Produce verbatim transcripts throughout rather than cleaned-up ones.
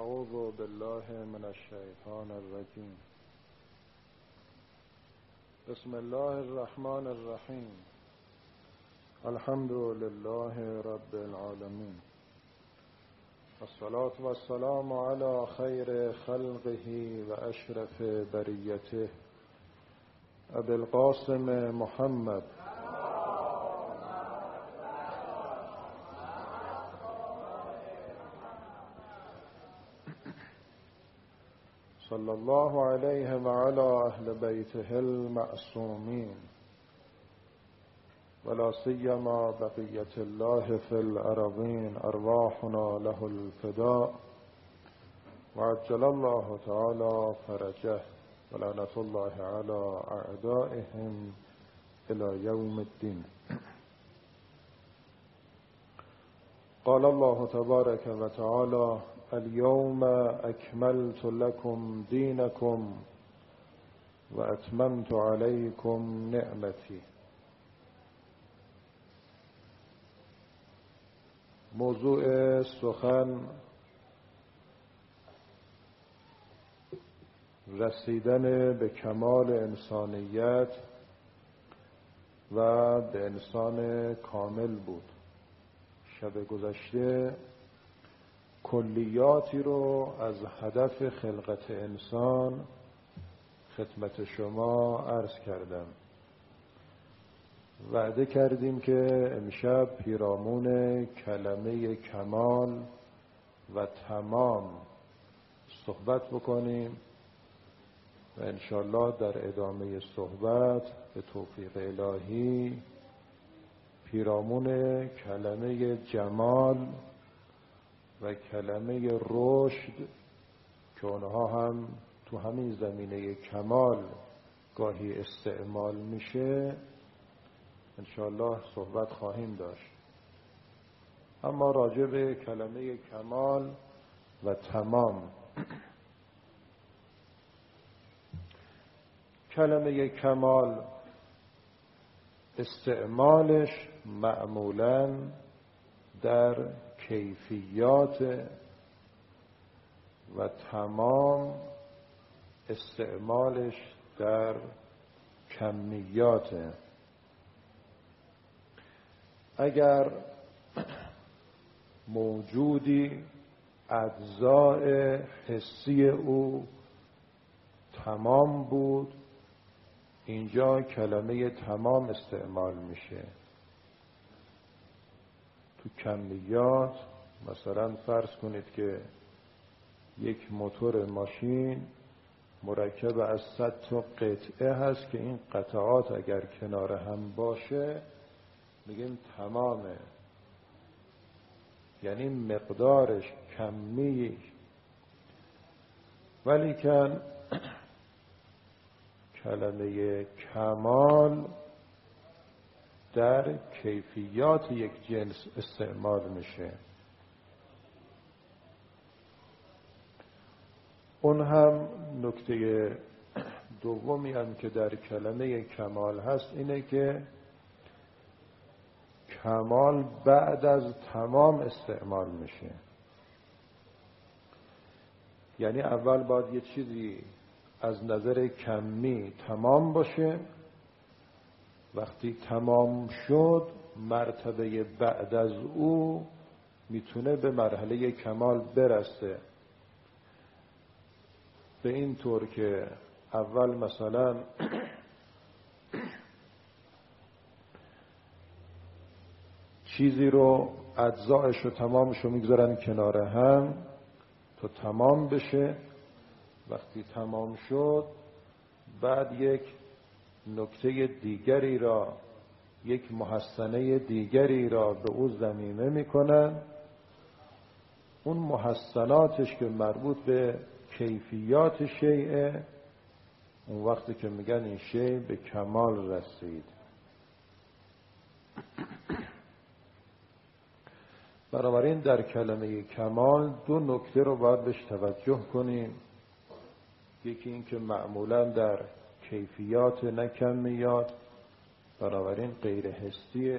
اعوذ بالله من الشیطان الرجیم. بسم الله الرحمن الرحیم. الحمد لله رب العالمین، والصلاة والسلام على خیر خلقه و اشرف بریته ابی القاسم محمد صلی الله علیه و علی اهل بیته المعصومین، ولا سیما بقیة الله فی الارضین، ارواحنا له الفداء وعجل الله تعالی فرجه ولعنة الله علی اعدائهم الى یوم الدین. قال الله تبارک و تعالی: اليوم اکملت لكم دینکم و اتممت علیکم نعمتی. موضوع سخن رسیدن به کمال انسانیت و به انسان کامل بود. شب گذشته کلیاتی رو از هدف خلقت انسان خدمت شما عرض کردم. وعده کردیم که امشب پیرامون کلمه کمال و تمام صحبت بکنیم و انشالله در ادامه صحبت به توفیق الهی پیرامون کلمه جمال و کلمه رشد که اونها هم تو همین زمینه کمال گاهی استعمال میشه انشاءالله صحبت خواهیم داشت. اما راجع به کلمه کمال و تمام، کلمه کمال استعمالش معمولاً در کیفیات و تمام استعمالش در کمیات. اگر موجودی اجزاء حسی او تمام بود، اینجا کلمه تمام استعمال میشه. تو کمیات مثلا فرض کنید که یک موتور ماشین مرکب از صد تا قطعه هست که این قطعات اگر کنار هم باشه میگیم تمامه، یعنی مقدارش کمی. ولی که کلمه کمال در کیفیات یک جنس استعمال میشه. اون هم نکته دومی هم که در کلمه کمال هست اینه که کمال بعد از تمام استعمال میشه. یعنی اول باید یه چیزی از نظر کمی تمام باشه، وقتی تمام شد مرتبه بعد از او میتونه به مرحله کمال برسه. به این طور که اول مثلا چیزی رو اجزایش رو تمامش رو میگذارن کنار هم تا تمام بشه. وقتی تمام شد بعد یک نکته دیگری را، یک محسنه دیگری را به او ضمیمه میکنن. اون محسناتش که مربوط به کیفیات شیء، اون وقتی که میگن این شیء به کمال رسید. بنابراین در کلمه کمال دو نکته رو باید بهش توجه کنیم. یکی این که معمولا در کیفیات نه کمیات، بنابراین غیر حسیه.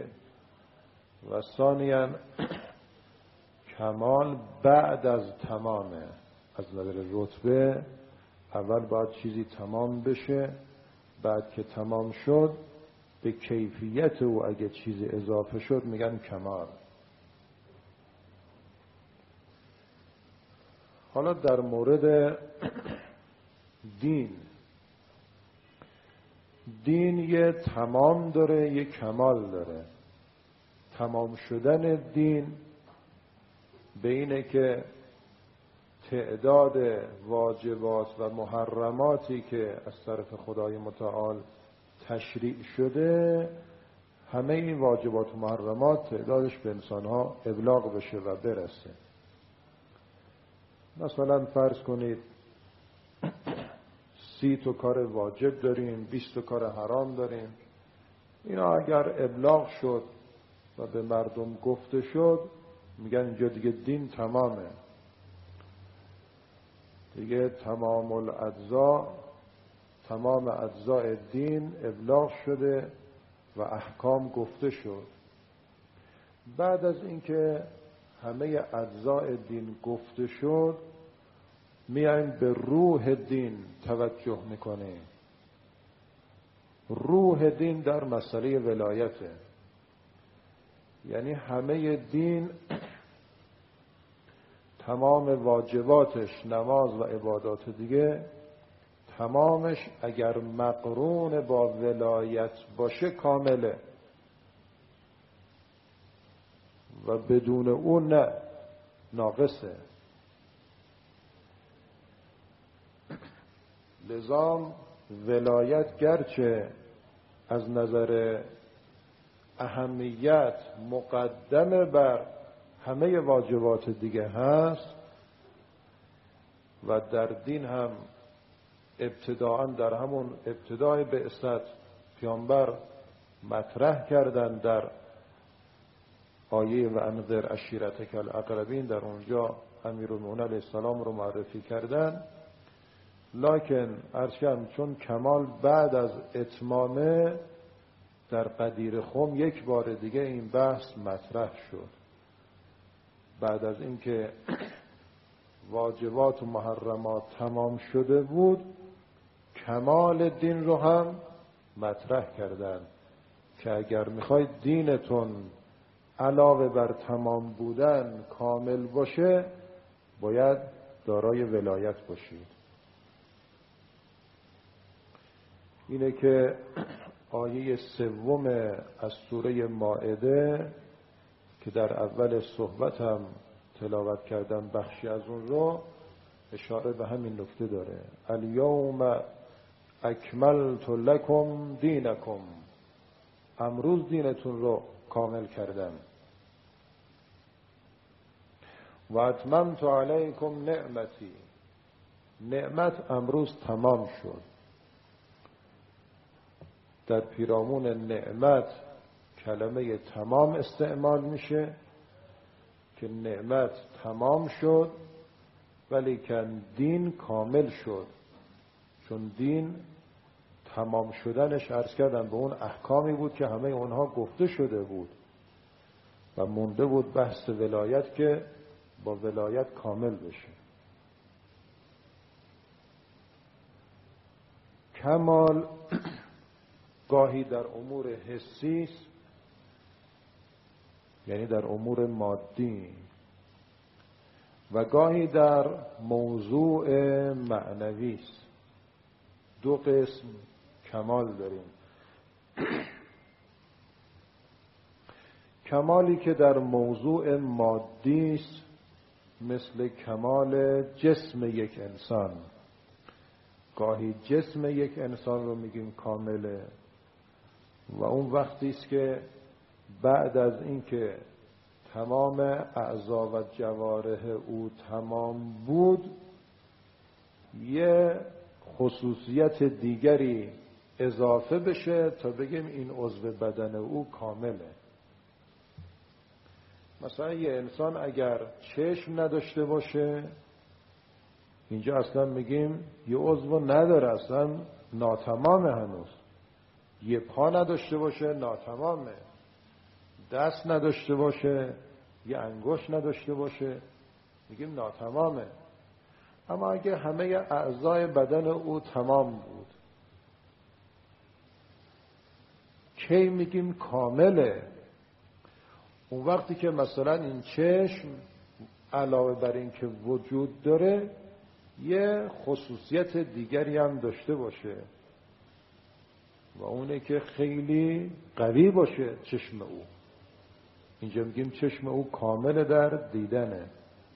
و ثانیاً کمال بعد از تمامه، از نظر رتبه اول باید چیزی تمام بشه، بعد که تمام شد به کیفیت او اگه چیزی اضافه شد میگن کمال. حالا در مورد دین، دین یه تمام داره یه کمال داره. تمام شدن دین به اینه که تعداد واجبات و محرماتی که از طرف خدای متعال تشریع شده، همه این واجبات و محرمات تعدادش به انسانها ابلاغ بشه و برسه. مثلا فرض کنید سی تا کار واجب داریم، بیست تا کار حرام داریم. اینا اگر ابلاغ شد و به مردم گفته شد، میگن اینجا دیگه دین تمامه، دیگه تمام الاجزا، تمام اجزای دین ابلاغ شده و احکام گفته شد. بعد از اینکه همه اجزای دین گفته شد، میایم به روح دین توجه میکنیم. روح دین در مسئله ولایته، یعنی همه دین تمام واجباتش، نماز و عبادات دیگه، تمامش اگر مقرون با ولایت باشه کامله و بدون اون نه، ناقصه. لذا ولایت گرچه از نظر اهمیت مقدم بر همه واجبات دیگه هست و در دین هم ابتداءً در همون ابتدای بعثت پیامبر مطرح کردن در آیه و انذر عشیرتک الاقربین، در اونجا امیرالمومنین علیه السلام رو معرفی کردن. لکن ارشم چون کمال بعد از اتمامه، در قدیر خم یک بار دیگه این بحث مطرح شد. بعد از اینکه واجبات و محرمات تمام شده بود، کمال دین رو هم مطرح کردن که اگر میخواید دینتون علاوه بر تمام بودن کامل باشه، باید دارای ولایت باشید. اینه که آیه سوم از سوره مائده که در اول صحبت هم تلاوت کردن بخشی از اون رو، اشاره به همین نکته داره. الیوم اکملت لکم دینکم، امروز دینتون رو کامل کردم. و اتممت علیکم نعمتی، نعمت امروز تمام شد. در پیرامون نعمت کلمه تمام استعمال میشه که نعمت تمام شد ولیکن دین کامل شد. چون دین تمام شدنش عرض کردن به اون احکامی بود که همه اونها گفته شده بود و مونده بود بحث ولایت که با ولایت کامل بشه. کمال گاهی در امور حسی است، یعنی در امور مادی، و گاهی در موضوع معنوی است. دو قسم کمال داریم. کمالی که در موضوع مادی است، مثل کمال جسم یک انسان. گاهی جسم یک انسان رو میگیم کامله و اون وقتی است که بعد از اینکه تمام اعضا و جوارح او تمام بود، یه خصوصیت دیگری اضافه بشه تا بگیم این عضو بدن او کامله. مثلا یه انسان اگر چشم نداشته باشه، اینجا اصلا میگیم یه عضو نداره، اصلا ناتمامه. هنوز یه پا نداشته باشه ناتمامه، دست نداشته باشه، یه انگشت نداشته باشه، میگیم ناتمامه. اما اگه همه اعضای بدن او تمام بود، کی میگیم کامله؟ اون وقتی که مثلا این چشم علاوه بر این که وجود داره یه خصوصیت دیگری هم داشته باشه و اونه که خیلی قوی باشه چشم او. اینجا میگیم چشم او کامل در دیدنه.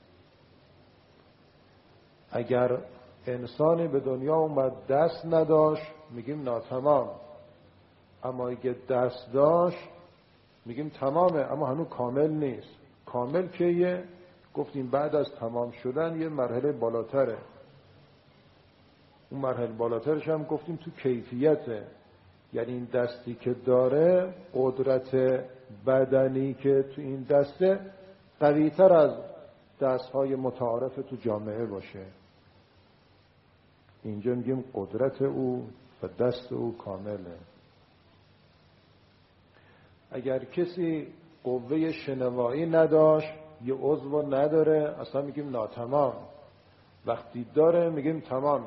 اگر انسانی به دنیا اومد دست نداشت میگیم ناتمام، اما اگه دست داشت میگیم تمامه، اما هنوز کامل نیست. کامل که یه گفتیم بعد از تمام شدن یه مرحله بالاتره. اون مرحله بالاترش هم گفتیم تو کیفیته، یعنی این دستی که داره قدرت بدنی که تو این دسته قوی‌تر از دستهای متعارف تو جامعه باشه. اینجا میگیم قدرت او و دست او کامله. اگر کسی قوه شنوایی نداشت، یه عضو نداره، اصلا میگیم ناتمام. وقتی داره میگیم تمامه.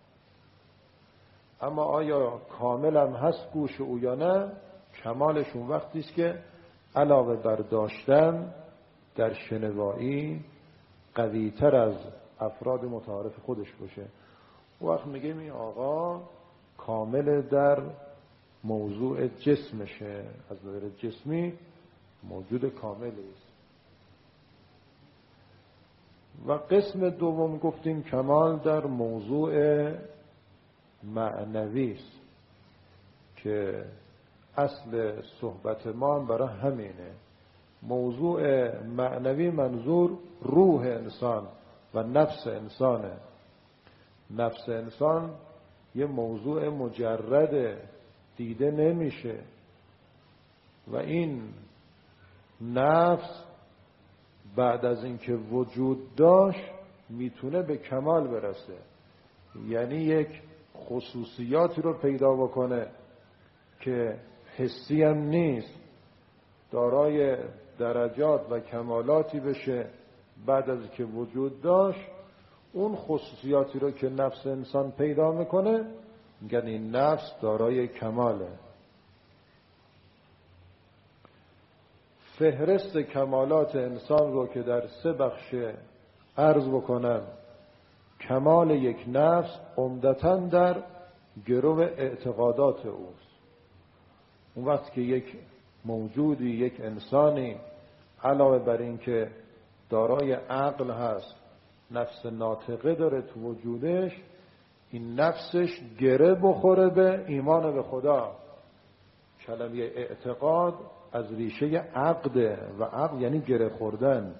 اما آیا کامل هم هست گوش او یا نه؟ کمالش اون وقتی است که علاوه بر داشتن در شنوایی قوی‌تر از افراد متعارف خودش باشه. وقت میگیم این آقا کامل در موضوع جسمشه، از نظر جسمی موجود کاملی است. و قسم دوم گفتیم کمال در موضوع معنوی است که اصل صحبت ما برای همینه. موضوع معنوی منظور روح انسان و نفس انسانه. نفس انسان یه موضوع مجرد دیده نمیشه و این نفس بعد از اینکه وجود داشت میتونه به کمال برسه، یعنی یک خصوصیاتی رو پیدا بکنه که حسی هم نیست، دارای درجات و کمالاتی بشه بعد از اینکه وجود داشت. اون خصوصیاتی رو که نفس انسان پیدا میکنه میگن این نفس دارای کماله. فهرست کمالات انسان رو که در سه بخش عرض بکنم، کمال یک نفس عمدتاً در گرو اعتقادات اوست. اون وقت که یک موجودی، یک انسانی علاوه بر این که دارای عقل هست، نفس ناطقه داره تو وجودش، این نفسش گره بخوره به ایمان به خدا. کلمه اعتقاد از ریشه عقده و عقل یعنی گره خوردن.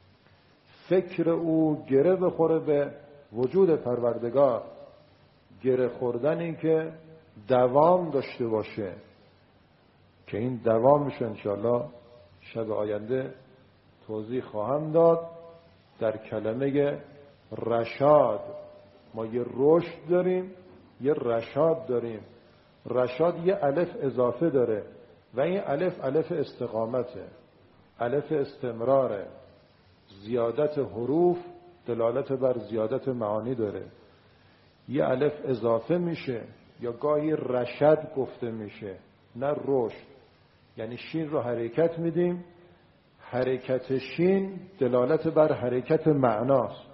فکر او گره بخوره به وجود پروردگار، گره خوردن این که دوام داشته باشه، که این دوامش انشاءالله شب آینده توضیح خواهم داد. در کلمه رشاد ما یه رشد داریم، یه رشاد داریم. رشاد یه الف اضافه داره و این الف الف استقامته، الف استمراره. زیادت حروف دلالت بر زیادت معانی داره. یه الف اضافه میشه یا گاهی رشد گفته میشه، نه رشد. یعنی شین رو حرکت میدیم، حرکت شین دلالت بر حرکت معناست،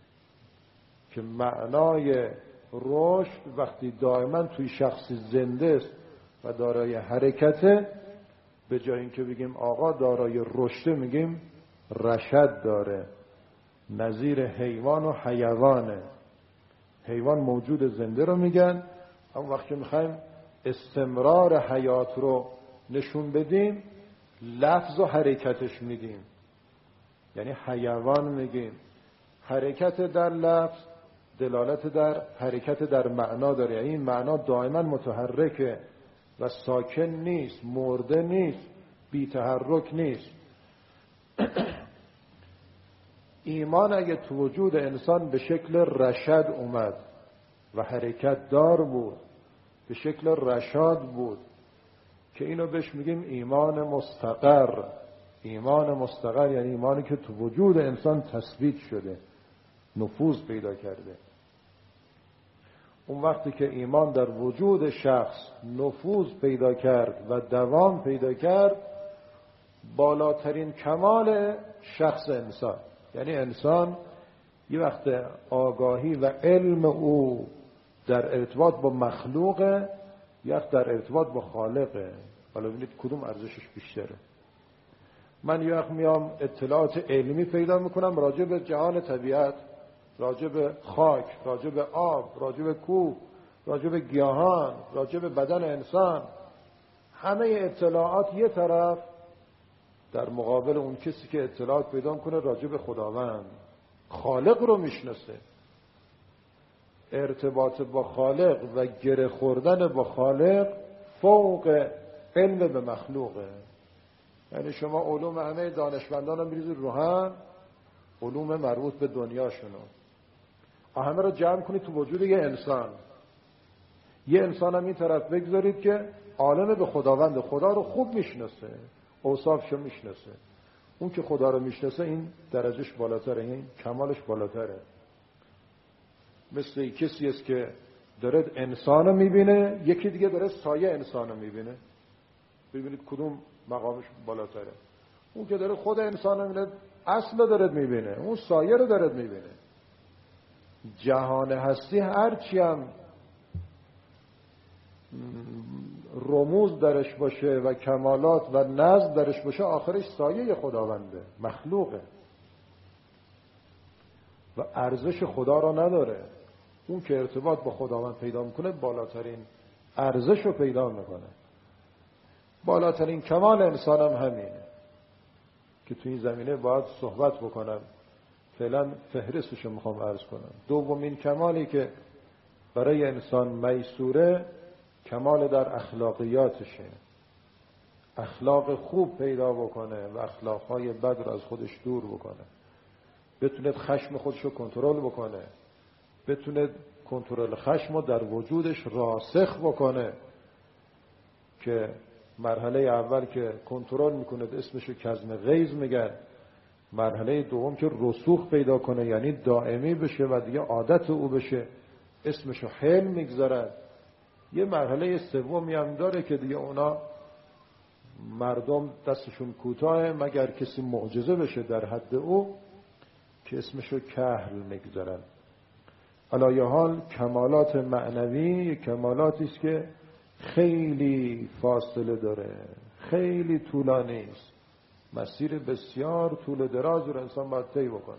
که معنای رشد وقتی دائما توی شخصی زنده است و دارای حرکته، به جای اینکه بگیم آقا دارای رشد میگیم رشد داره. نظیر حیوان و حیوانه. حیوان موجود زنده رو میگن، اما وقتی میخوایم استمرار حیات رو نشون بدیم لفظ و حرکتش میدیم، یعنی حیوان میگیم. حرکت در لفظ دلالت در حرکت در معنا داره، یعنی این معنا دائما متحرکه و ساکن نیست، مرده نیست، بی تحرک نیست. ایمان اگه تو وجود انسان به شکل رشد اومد و حرکت دار بود، به شکل رشاد بود، که اینو بهش میگیم ایمان مستقر. ایمان مستقر یعنی ایمانی که تو وجود انسان تثبیت شده. نفوذ پیدا کرده. اون وقتی که ایمان در وجود شخص نفوذ پیدا کرد و دوام پیدا کرد، بالاترین کمال شخص انسان، یعنی انسان یه وقت آگاهی و علم او در ارتباط با مخلوقه، یه وقت در ارتباط با خالقه. حالا ببینید کدوم ارزشش بیشتره. من یه وقت میام اطلاعات علمی پیدا میکنم راجع به جهان طبیعت، راجع به خاک، راجع به آب، راجع به کوه، راجع به گیاهان، راجع به بدن انسان. همه اطلاعات یه طرف، در مقابل اون کسی که اطلاعات پیدا کنه راجع به خداوند، خالق رو میشناسه. ارتباط با خالق و گره خوردن با خالق فوق علم به مخلوقه. یعنی شما علوم همه دانشمندان رو میریزید رو هم، علوم مربوط به دنیاشونو همه رو جمع کنید تو وجود یه انسان. یه انسان هم این طرف بگذارید که عالم به خداوند، خدا رو خوب میشناسه، اوصافشو میشناسه. اون که خدا رو میشناسه این درجهش بالاتره، این کمالش بالاتره. مثل کسی است که داره انسان رو میبینه، یکی دیگه داره سایه انسان رو میبینه. ببینید کدوم مقامش بالاتره. اون که داره خود انسان رو میبینه، اصل رو داره میبینه، اون سایه رو داره میبینه. جهان هستی هرچی هم رموز درش باشه و کمالات و نظم درش باشه، آخرش سایه خداونده، مخلوقه و ارزش خدا را نداره. اون که ارتباط با خداوند پیدا میکنه بالاترین ارزش رو پیدا میکنه. بالاترین کمال انسان هم همینه که تو این زمینه باید صحبت بکنم. فعلا فهرستشو میخوام عرض کنم. دومین کمالی که برای انسان میسوره کمال در اخلاقیاتشه. اخلاق خوب پیدا بکنه و اخلاقهای بد رو از خودش دور بکنه. بتونه خشم خودش رو کنترل بکنه، بتونه کنترل خشم رو در وجودش راسخ بکنه که مرحله اول که کنترل میکنه اسمشو کظم غیظ میگن. مرحله دوم که رسوخ پیدا کنه یعنی دائمی بشه و دیگه عادت او بشه، اسمشو حلم میگذارن. یه مرحله سومی هم داره که دیگه اونا مردم دستشون کوتاه مگر کسی معجزه بشه در حد او، که اسمشو کهل میگذارن. علایه حال کمالات معنوی کمالاتی است که خیلی فاصله داره، خیلی طولانی است، مسیر بسیار طول دراز رو انسان باید طی بکنه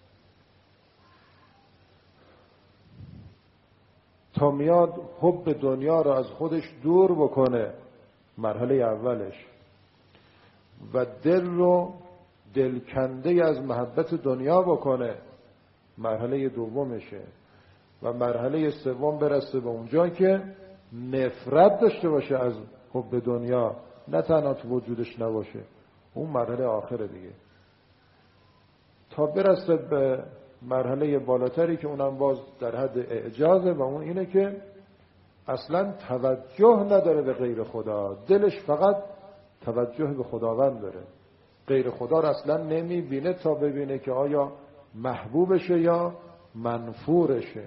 تا میاد حب دنیا رو از خودش دور بکنه، مرحله اولش، و دل رو دلکنده از محبت دنیا بکنه، مرحله دومشه. و مرحله سوم برسه به اونجا که نفرت داشته باشه از حب دنیا، نه تنها تو وجودش نباشه، اون مرحله آخره دیگه. تا برسه به مرحله بالاتری که اونم باز در حد اعجازه و اون اینه که اصلا توجه نداره به غیر خدا، دلش فقط توجه به خداوند داره، غیر خدا رو اصلا نمیبینه تا ببینه که آیا محبوبشه یا منفورشه.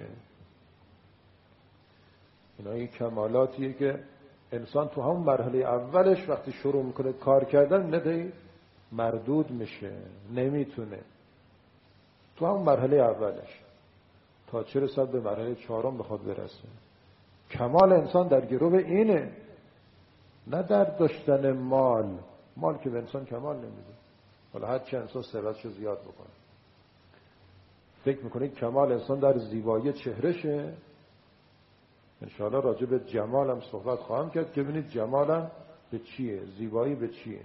اینا این کمالاتیه که انسان تو همون مرحله اولش وقتی شروع میکنه کار کردن ندهی مردود میشه، نمیتونه تو همون مرحله اولش تا چه رسد به مرحله چهارم بخواد برسه. کمال انسان در گروه اینه، نه در داشتن مال. مال که به انسان کمال نمیده، حالا هر چه انسان ثروتشو زیاد بکنه. فکر میکنید کمال انسان در زیبایی چهرشه؟ انشاءالله راجع به جمالم صحبت خواهم کرد که ببینید جمالم به چیه، زیبایی به چیه.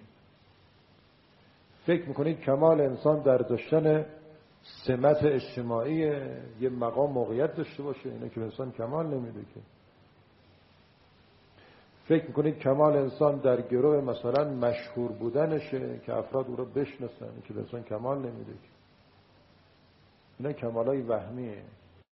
فکر میکنید کمال انسان در داشتن سمت اجتماعی، یه مقام موقعیت داشته باشه؟ اینه که به انسان کمال نمیده. که فکر میکنید کمال انسان در گروه مثلا مشهور بودنشه که افراد او رو بشناسن؟ که به انسان کمال نمیده. که اینا کمالای وهمیه.